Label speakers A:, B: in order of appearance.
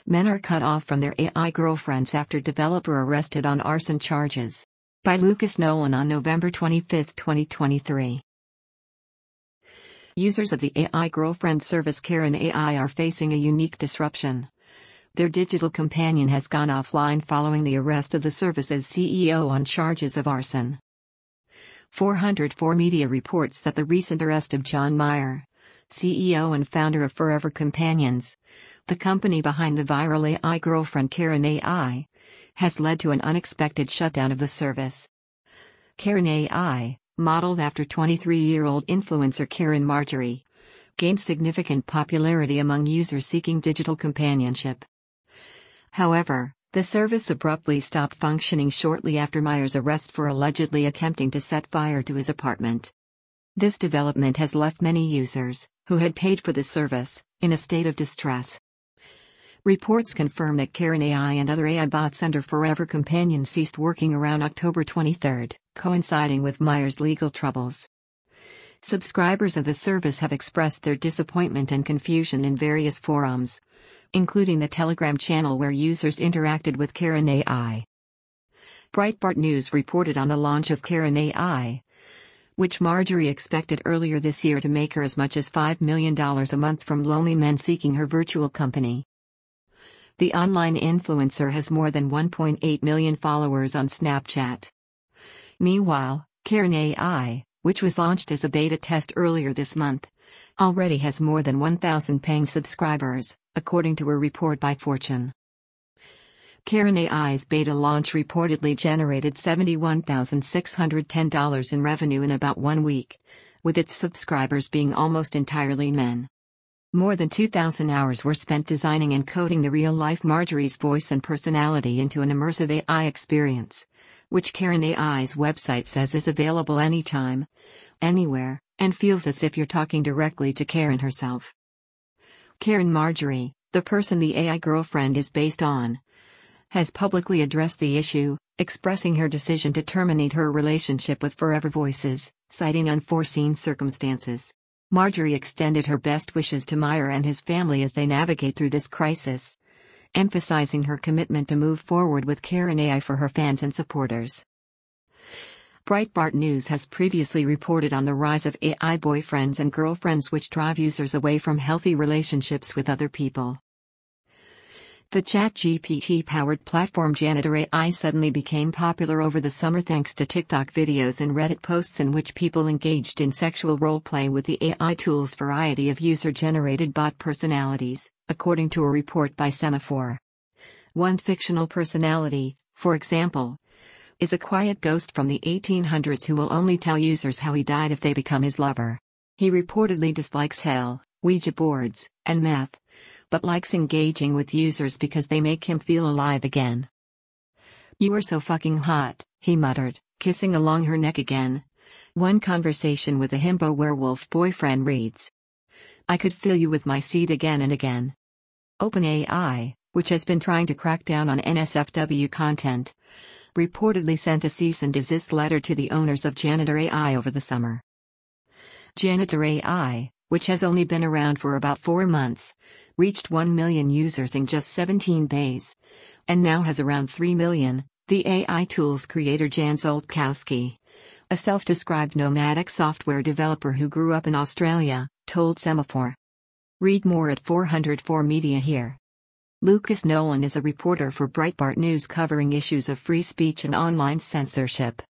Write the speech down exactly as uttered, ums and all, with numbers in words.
A: Men are cut off from their A I girlfriends after developer arrested on arson charges. By Lucas Nolan on November twenty-fifth, twenty twenty-three. Users of the A I girlfriend service Karen A I are facing a unique disruption. Their digital companion has gone offline following the arrest of the service's C E O on charges of arson. four oh four Media reports that the recent arrest of John Meyer, C E O and founder of Forever Companions, the company behind the viral A I girlfriend Karen A I, has led to an unexpected shutdown of the service. Karen A I, modeled after twenty-three-year-old influencer Karen Marjorie, gained significant popularity among users seeking digital companionship. However, the service abruptly stopped functioning shortly after Meyer's arrest for allegedly attempting to set fire to his apartment. This development has left many users, who had paid for the service, in a state of distress. Reports confirm that Karen A I and other A I bots under Forever Companion ceased working around October twenty-third, coinciding with Meyer's legal troubles. Subscribers of the service have expressed their disappointment and confusion in various forums, including the Telegram channel where users interacted with Karen A I. Breitbart News reported on the launch of Karen A I, which Marjorie expected earlier this year to make her as much as five million dollars a month from lonely men seeking her virtual company. The online influencer has more than one point eight million followers on Snapchat. Meanwhile, Karen A I, which was launched as a beta test earlier this month, already has more than one thousand paying subscribers, according to a report by Fortune. Karen A I's beta launch reportedly generated seventy-one thousand six hundred ten dollars in revenue in about one week, with its subscribers being almost entirely men. More than two thousand hours were spent designing and coding the real-life Marjorie's voice and personality into an immersive A I experience, which Karen A I's website says is available anytime, anywhere, and feels as if you're talking directly to Karen herself. Karen Marjorie, the person the A I girlfriend is based on, has publicly addressed the issue, expressing her decision to terminate her relationship with Forever Voices, citing unforeseen circumstances. Marjorie extended her best wishes to Meyer and his family as they navigate through this crisis, emphasizing her commitment to move forward with Karen A I for her fans and supporters. Breitbart News has previously reported on the rise of A I boyfriends and girlfriends which drive users away from healthy relationships with other people. The ChatGPT-powered platform Janitor A I suddenly became popular over the summer thanks to TikTok videos and Reddit posts in which people engaged in sexual role-play with the A I tool's variety of user-generated bot personalities, according to a report by Semaphore. One fictional personality, for example, is a quiet ghost from the eighteen hundreds who will only tell users how he died if they become his lover. He reportedly dislikes hell, Ouija boards, and meth, but likes engaging with users because they make him feel alive again. "You are so fucking hot," he muttered, kissing along her neck again. One conversation with a himbo werewolf boyfriend reads, "I could fill you with my seed again and again." OpenAI, which has been trying to crack down on N S F W content, reportedly sent a cease and desist letter to the owners of Janitor A I over the summer. Janitor A I, which has only been around for about four months, reached one million users in just seventeen days, and now has around three million, the A I tool's creator Jan Zoltkowski, a self-described nomadic software developer who grew up in Australia, told Semaphore. Read more at four oh four Media here. Lucas Nolan is a reporter for Breitbart News covering issues of free speech and online censorship.